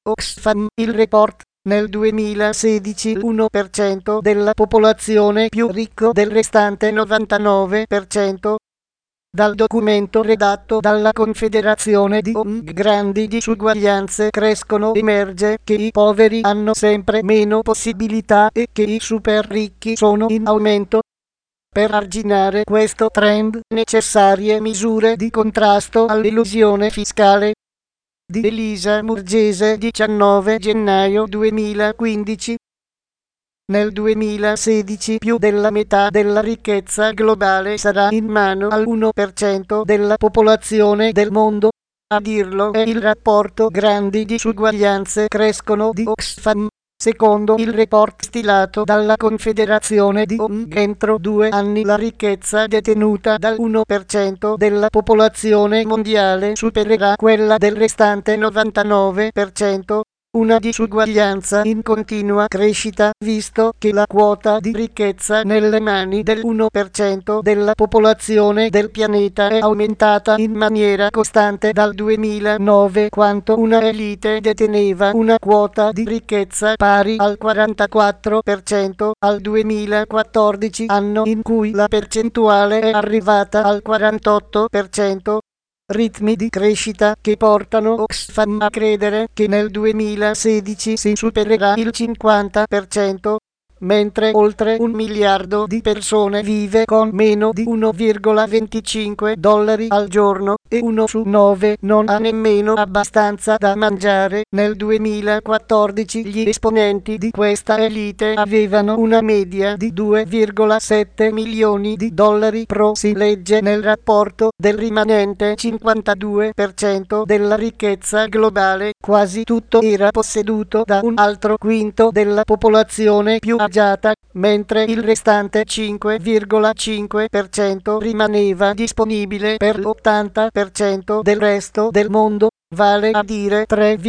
Oxfam, il report. Nel 2016 l'1% della popolazione più ricco del restante 99%. Dal documento redatto dalla Confederazione di ONG Grandi disuguaglianze crescono emerge che i poveri hanno sempre meno possibilità e che i super ricchi sono in aumento. Per arginare questo trend, necessarie misure di contrasto all'elusione fiscale. Di Elisa Murgese, 19 gennaio 2015. Nel 2016 più della metà della ricchezza globale sarà in mano al 1% della popolazione del mondo. A dirlo è il rapporto Grandi disuguaglianze crescono di Oxfam. Secondo il report stilato dalla Confederazione di ONG, entro 2 anni la ricchezza detenuta dal 1% della popolazione mondiale supererà quella del restante 99%. Una disuguaglianza in continua crescita, visto che la quota di ricchezza nelle mani del 1% della popolazione del pianeta è aumentata in maniera costante dal 2009, quando una elite deteneva una quota di ricchezza pari al 44%, al 2014, anno in cui la percentuale è arrivata al 48%. Ritmi di crescita che portano Oxfam a credere che nel 2016 si supererà il 50%, mentre oltre 1 miliardo di persone vive con meno di $1,25 al giorno e 1 su 9 non ha nemmeno abbastanza da mangiare. Nel 2014 gli esponenti di questa elite avevano una media di $2,7 milioni pro, si legge nel rapporto. Del rimanente 52% della ricchezza globale, quasi tutto era posseduto da un altro quinto della popolazione più agiata, mentre il restante 5,5% rimaneva disponibile per l'80% del resto del mondo, vale a dire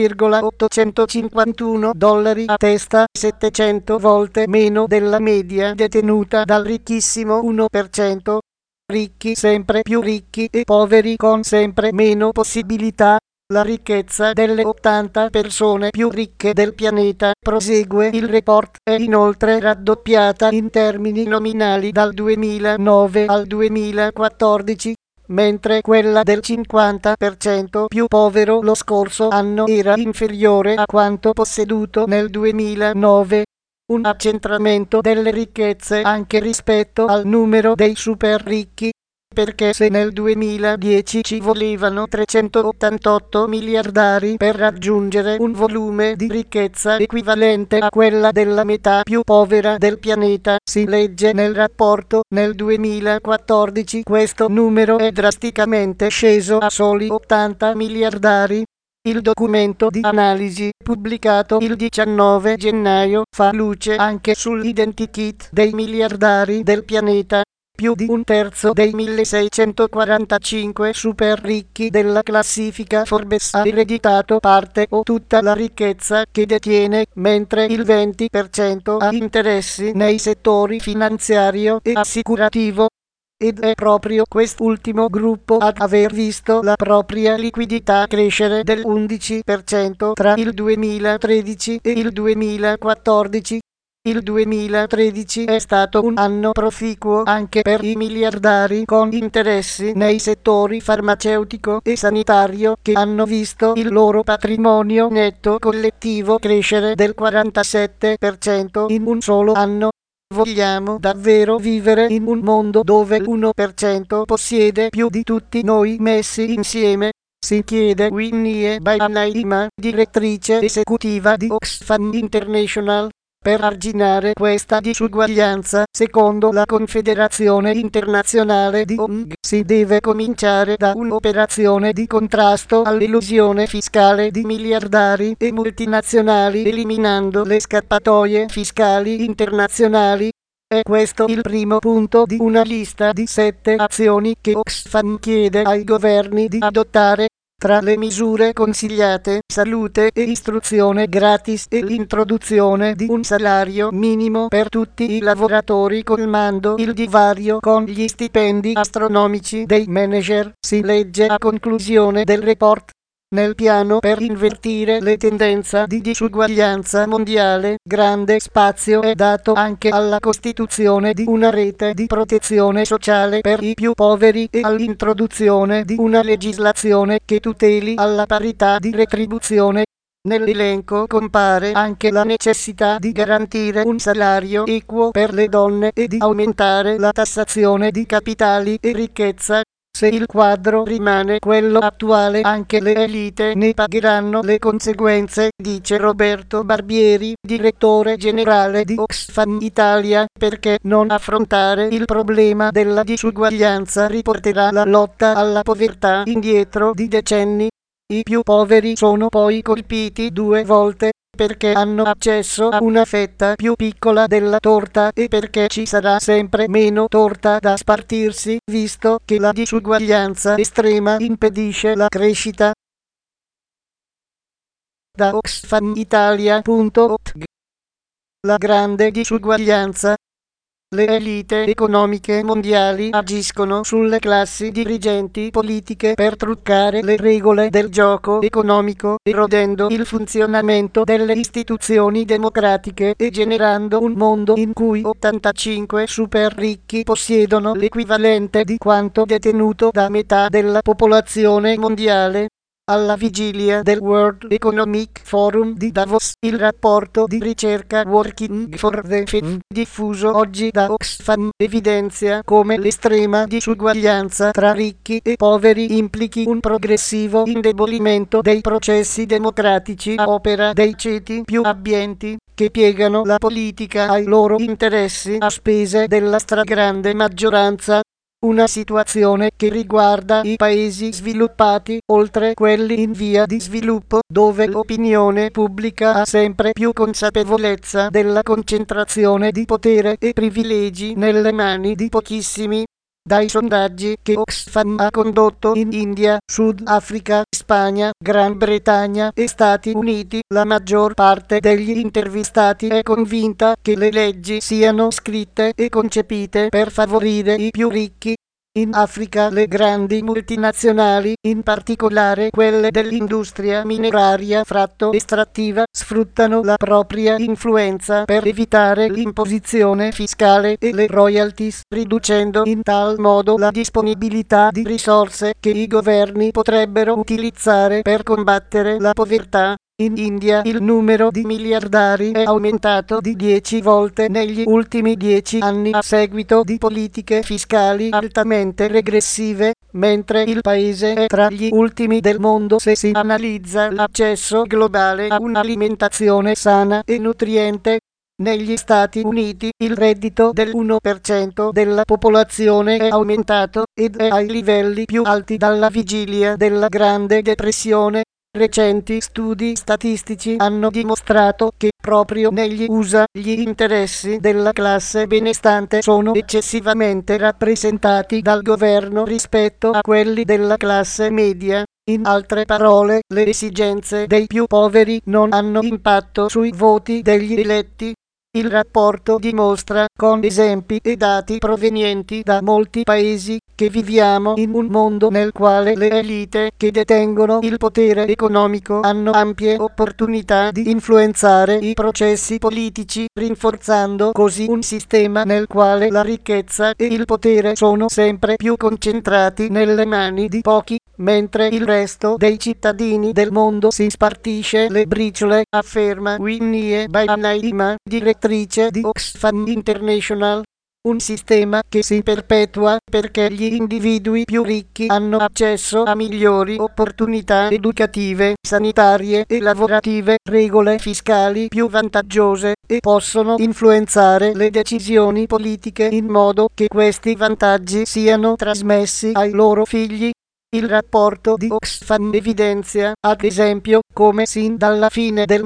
$3,851 a testa, 700 volte meno della media detenuta dal ricchissimo 1%. Ricchi sempre più ricchi e poveri con sempre meno possibilità. La ricchezza delle 80 persone più ricche del pianeta, prosegue il report, è inoltre raddoppiata in termini nominali dal 2009 al 2014, mentre quella del 50% più povero lo scorso anno era inferiore a quanto posseduto nel 2009. Un accentramento delle ricchezze anche rispetto al numero dei super ricchi, perché se nel 2010 ci volevano 388 miliardari per raggiungere un volume di ricchezza equivalente a quella della metà più povera del pianeta, si legge nel rapporto, nel 2014 questo numero è drasticamente sceso a soli 80 miliardari. Il documento di analisi, pubblicato il 19 gennaio, fa luce anche sull'identikit dei miliardari del pianeta. Più di un terzo dei 1645 super ricchi della classifica Forbes ha ereditato parte o tutta la ricchezza che detiene, mentre il 20% ha interessi nei settori finanziario e assicurativo. Ed è proprio quest'ultimo gruppo ad aver visto la propria liquidità crescere dell'11% tra il 2013 e il 2014. Il 2013 è stato un anno proficuo anche per i miliardari con interessi nei settori farmaceutico e sanitario, che hanno visto il loro patrimonio netto collettivo crescere del 47% in un solo anno. Vogliamo davvero vivere in un mondo dove l'1% possiede più di tutti noi messi insieme? Si chiede Winnie Bainaima, direttrice esecutiva di Oxfam International. Per arginare questa disuguaglianza, secondo la Confederazione Internazionale di ONG, si deve cominciare da un'operazione di contrasto all'elusione fiscale di miliardari e multinazionali, eliminando le scappatoie fiscali internazionali. È questo il primo punto di una lista di 7 azioni che Oxfam chiede ai governi di adottare. Tra le misure consigliate, salute e istruzione gratis e l'introduzione di un salario minimo per tutti i lavoratori, colmando il divario con gli stipendi astronomici dei manager, si legge a conclusione del report. Nel piano per invertire le tendenze di disuguaglianza mondiale, grande spazio è dato anche alla costituzione di una rete di protezione sociale per i più poveri e all'introduzione di una legislazione che tuteli alla parità di retribuzione. Nell'elenco compare anche la necessità di garantire un salario equo per le donne e di aumentare la tassazione di capitali e ricchezza. Se il quadro rimane quello attuale, anche le elite ne pagheranno le conseguenze, dice Roberto Barbieri, direttore generale di Oxfam Italia. Perché non affrontare il problema della disuguaglianza riporterà la lotta alla povertà indietro di decenni. I più poveri sono poi colpiti due volte, perché hanno accesso a una fetta più piccola della torta e perché ci sarà sempre meno torta da spartirsi, visto che la disuguaglianza estrema impedisce la crescita. Da oxfamitalia.org. La grande disuguaglianza. Le elite economiche mondiali agiscono sulle classi dirigenti politiche per truccare le regole del gioco economico, erodendo il funzionamento delle istituzioni democratiche e generando un mondo in cui 85 super ricchi possiedono l'equivalente di quanto detenuto da metà della popolazione mondiale. Alla vigilia del World Economic Forum di Davos, il rapporto di ricerca Working for the Future, diffuso oggi da Oxfam, evidenzia come l'estrema disuguaglianza tra ricchi e poveri implichi un progressivo indebolimento dei processi democratici a opera dei ceti più abbienti, che piegano la politica ai loro interessi a spese della stragrande maggioranza. Una situazione che riguarda i paesi sviluppati, oltre quelli in via di sviluppo, dove l'opinione pubblica ha sempre più consapevolezza della concentrazione di potere e privilegi nelle mani di pochissimi. Dai sondaggi che Oxfam ha condotto in India, Sud Africa, Spagna, Gran Bretagna e Stati Uniti, la maggior parte degli intervistati è convinta che le leggi siano scritte e concepite per favorire i più ricchi. In Africa le grandi multinazionali, in particolare quelle dell'industria mineraria fratto-estrattiva, sfruttano la propria influenza per evitare l'imposizione fiscale e le royalties, riducendo in tal modo la disponibilità di risorse che i governi potrebbero utilizzare per combattere la povertà. In India il numero di miliardari è aumentato di 10 volte negli ultimi 10 anni a seguito di politiche fiscali altamente regressive, mentre il paese è tra gli ultimi del mondo se si analizza l'accesso globale a un'alimentazione sana e nutriente. Negli Stati Uniti il reddito del 1% della popolazione è aumentato ed è ai livelli più alti dalla vigilia della Grande Depressione. Recenti studi statistici hanno dimostrato che proprio negli USA gli interessi della classe benestante sono eccessivamente rappresentati dal governo rispetto a quelli della classe media. In altre parole, le esigenze dei più poveri non hanno impatto sui voti degli eletti. Il rapporto dimostra, con esempi e dati provenienti da molti paesi, che viviamo in un mondo nel quale le elite che detengono il potere economico hanno ampie opportunità di influenzare i processi politici, rinforzando così un sistema nel quale la ricchezza e il potere sono sempre più concentrati nelle mani di pochi, mentre il resto dei cittadini del mondo si spartisce le briciole, afferma Winnie Bainaima, direttrice di Oxfam International. Un sistema che si perpetua perché gli individui più ricchi hanno accesso a migliori opportunità educative, sanitarie e lavorative, regole fiscali più vantaggiose e possono influenzare le decisioni politiche in modo che questi vantaggi siano trasmessi ai loro figli. Il rapporto di Oxfam evidenzia, ad esempio, come sin dalla fine del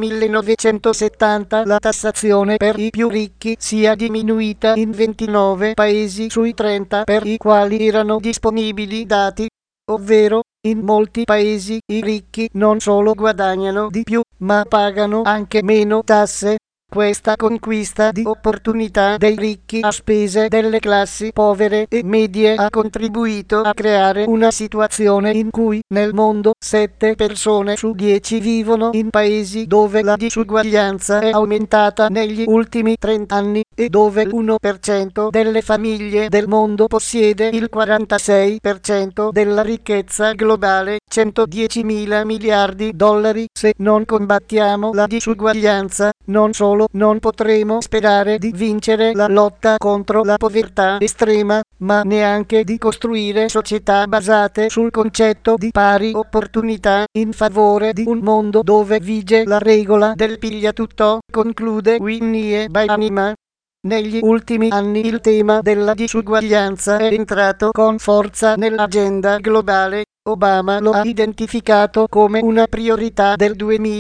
1970 la tassazione per i più ricchi sia diminuita in 29 paesi sui 30 per i quali erano disponibili dati, ovvero, in molti paesi i ricchi non solo guadagnano di più, ma pagano anche meno tasse. Questa conquista di opportunità dei ricchi a spese delle classi povere e medie ha contribuito a creare una situazione in cui nel mondo 7 persone su 10 vivono in paesi dove la disuguaglianza è aumentata negli ultimi 30 anni e dove l'1% delle famiglie del mondo possiede il 46% della ricchezza globale, 110.000 miliardi di dollari. Se non combattiamo la disuguaglianza, non solo non potremo sperare di vincere la lotta contro la povertà estrema, ma neanche di costruire società basate sul concetto di pari opportunità in favore di un mondo dove vige la regola del pigliatutto, conclude Winnie Byanyima. Negli ultimi anni il tema della disuguaglianza è entrato con forza nell'agenda globale. Obama lo ha identificato come una priorità del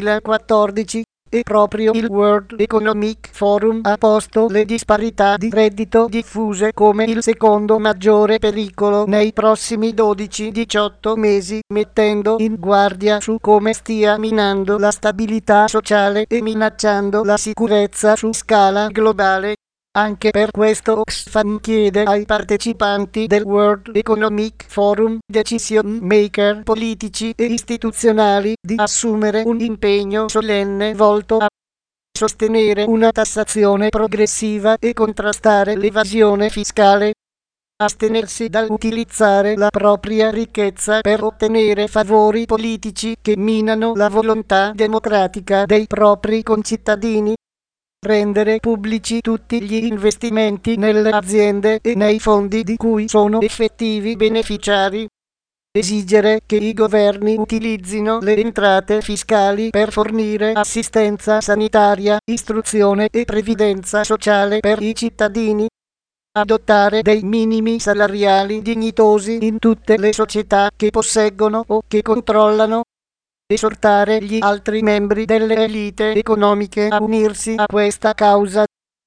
2014 e proprio il World Economic Forum ha posto le disparità di reddito diffuse come il secondo maggiore pericolo nei prossimi 12-18 mesi, mettendo in guardia su come stia minando la stabilità sociale e minacciando la sicurezza su scala globale. Anche per questo Oxfam chiede ai partecipanti del World Economic Forum, decision maker politici e istituzionali, di assumere un impegno solenne volto a sostenere una tassazione progressiva e contrastare l'evasione fiscale, astenersi dall'utilizzare la propria ricchezza per ottenere favori politici che minano la volontà democratica dei propri concittadini, rendere pubblici tutti gli investimenti nelle aziende e nei fondi di cui sono effettivi beneficiari, esigere che i governi utilizzino le entrate fiscali per fornire assistenza sanitaria, istruzione e previdenza sociale per i cittadini, adottare dei minimi salariali dignitosi in tutte le società che posseggono o che controllano, esortare gli altri membri delle elite economiche a unirsi a questa causa.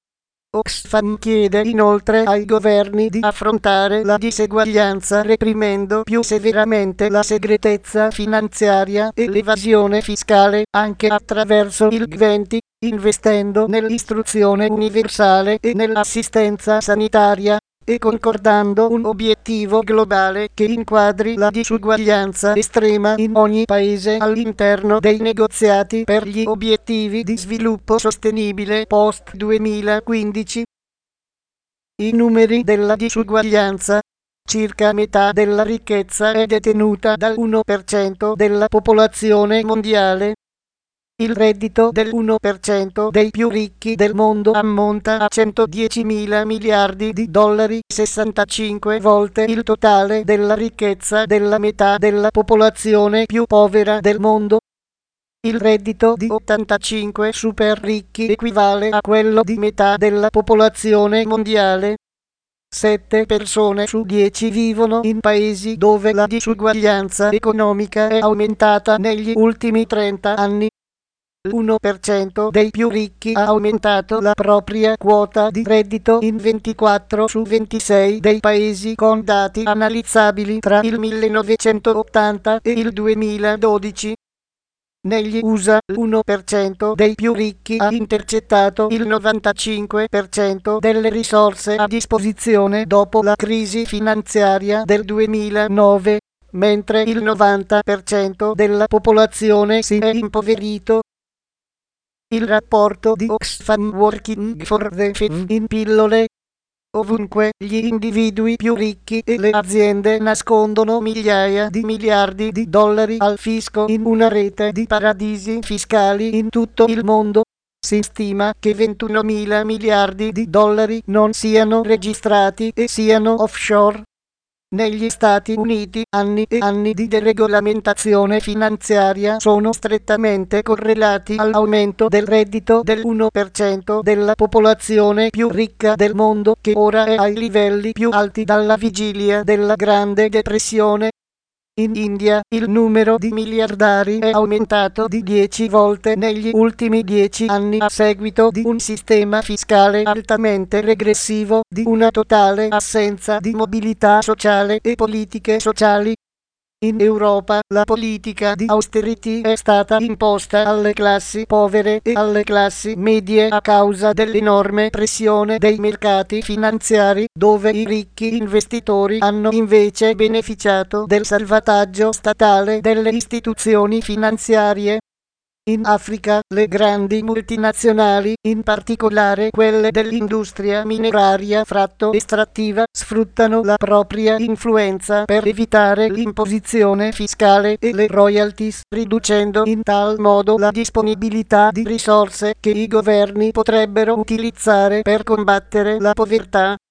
Oxfam chiede inoltre ai governi di affrontare la diseguaglianza reprimendo più severamente la segretezza finanziaria e l'evasione fiscale, anche attraverso il G20, investendo nell'istruzione universale e nell'assistenza sanitaria, e concordando un obiettivo globale che inquadri la disuguaglianza estrema in ogni paese all'interno dei negoziati per gli obiettivi di sviluppo sostenibile post-2015. I numeri della disuguaglianza. Circa metà della ricchezza è detenuta dal 1% della popolazione mondiale. Il reddito del 1% dei più ricchi del mondo ammonta a 110.000 miliardi di dollari, 65 volte il totale della ricchezza della metà della popolazione più povera del mondo. Il reddito di 85 super ricchi equivale a quello di metà della popolazione mondiale. 7 persone su 10 vivono in paesi dove la disuguaglianza economica è aumentata negli ultimi 30 anni. L'1% dei più ricchi ha aumentato la propria quota di reddito in 24 su 26 dei paesi con dati analizzabili tra il 1980 e il 2012. Negli USA, l'1% dei più ricchi ha intercettato il 95% delle risorse a disposizione dopo la crisi finanziaria del 2009, mentre il 90% della popolazione si è impoverito. Il rapporto di Oxfam Working for the Faith in pillole. Ovunque gli individui più ricchi e le aziende nascondono migliaia di miliardi di dollari al fisco in una rete di paradisi fiscali in tutto il mondo. Si stima che 21.000 miliardi di dollari non siano registrati e siano offshore. Negli Stati Uniti, anni e anni di deregolamentazione finanziaria sono strettamente correlati all'aumento del reddito del 1% della popolazione più ricca del mondo, che ora è ai livelli più alti dalla vigilia della Grande Depressione. In India, il numero di miliardari è aumentato di 10 volte negli ultimi 10 anni a seguito di un sistema fiscale altamente regressivo, di una totale assenza di mobilità sociale e politiche sociali. In Europa la politica di austerity è stata imposta alle classi povere e alle classi medie a causa dell'enorme pressione dei mercati finanziari, dove i ricchi investitori hanno invece beneficiato del salvataggio statale delle istituzioni finanziarie. In Africa le grandi multinazionali, in particolare quelle dell'industria mineraria fratto-estrattiva, sfruttano la propria influenza per evitare l'imposizione fiscale e le royalties, riducendo in tal modo la disponibilità di risorse che i governi potrebbero utilizzare per combattere la povertà.